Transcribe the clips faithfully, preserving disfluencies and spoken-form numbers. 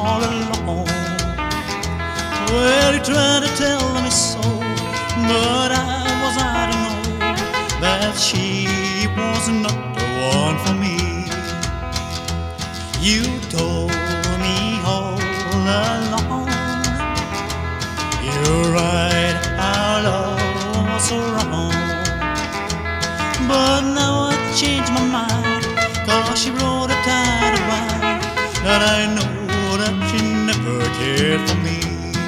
all alone. Well, he tried to tell me so, but I was out to know that she was not the one for me. You told me all along, you're right, our love was so wrong. But now I changed my mind, 'cause she wrote a title rhyme that I know that she never cared for me.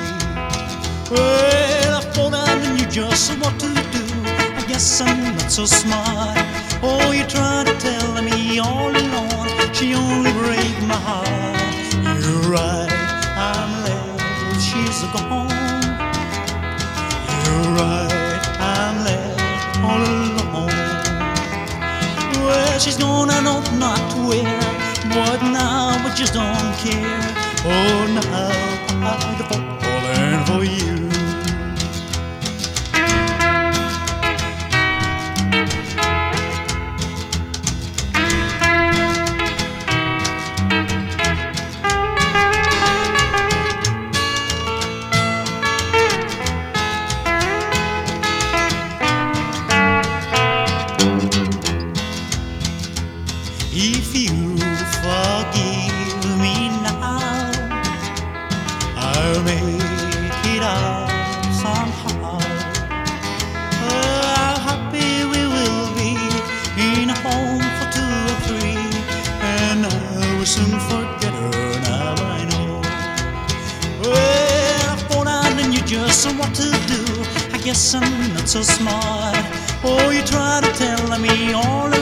Well, I thought I knew just what to do. I guess I'm not so smart. Oh, you tried to tell me all along, she only break my heart. You're right, I'm left, she's gone. You're right, I'm left all alone. Well, she's gone, I know not where, but now I just don't care. Oh, now I've fallen for you. If you forgive me now, I'll make it up somehow. Oh, how happy we will be in a home for two or three, and I will soon forget her, now I know. Well, I thought I knew just what to do. I guess I'm not so smart. Oh, you try to tell me all